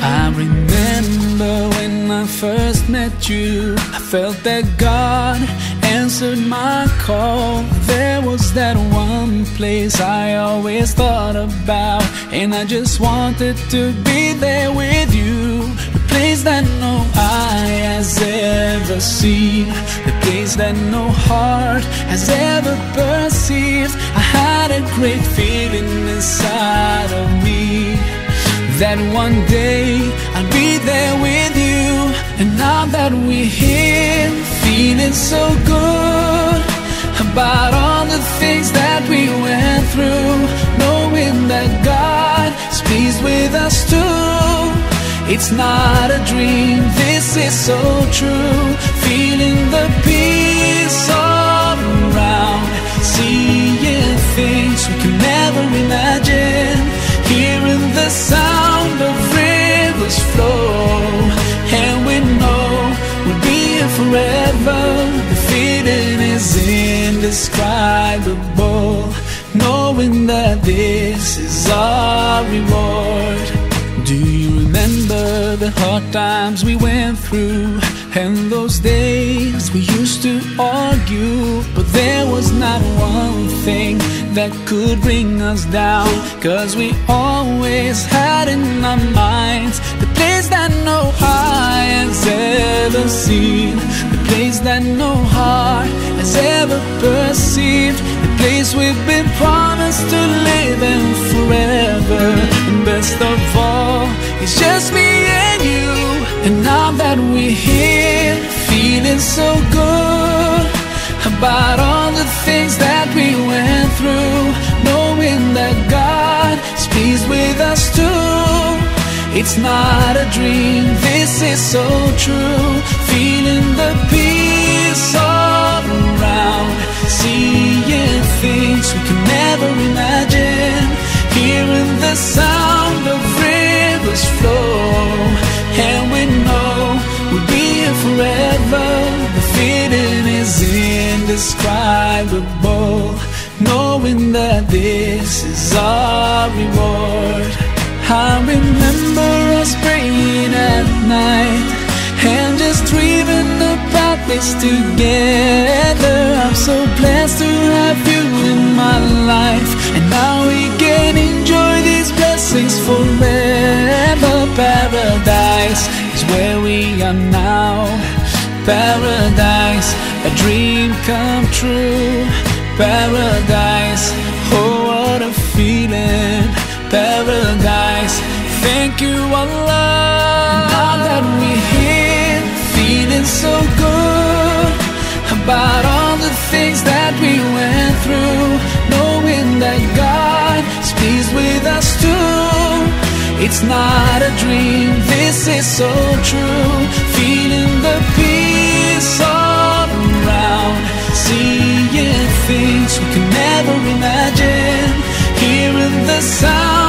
I remember when I first met you, I felt that God answered my call. There was that one place I always thought about, and I just wanted to be there with you. The place that no eye has ever seen, the place that no heart has ever perceived. I had a great feeling inside of me that one day I'll be there with you. And now that we're here, feeling so good about all the things that we went through, knowing that God is pleased with us too. It's not a dream, this is so true. Feeling the peace all around, seeing things we can never imagine, hearing the sound of rivers flow, and we know we'll be here forever. The feeling is indescribable, knowing that this is our reward. Do you remember the hard times we went through, and those days we used to argue, but there was not one thing that could bring us down, 'cause we always had in our minds the place that no eye has ever seen, the place that no heart has ever perceived, the place we've been promised to live in forever. And best of all, it's just me and you. And now that we're here, feeling so good about all the things that we went through, knowing that God is pleased with us too. It's not a dream, this is so true. Feeling the peace all around, seeing things we can never imagine, hearing the sound of rivers flow, and we know we'll be here forever. The feeling is indescribable, knowing that this is our reward. I remember us praying at night and just dreaming about this together. I'm so blessed to have you in my life, and now we can enjoy these blessings forever. Paradise is where we are now. Paradise, a dream come true. Paradise, oh what a feeling. Paradise, thank you Allah. Now that we're here, feeling so good about all the things that we went through, knowing that God is pleased with us too. It's not a dream, this is so true. Feeling the peace all around, seeing things we can never imagine, hearing the sound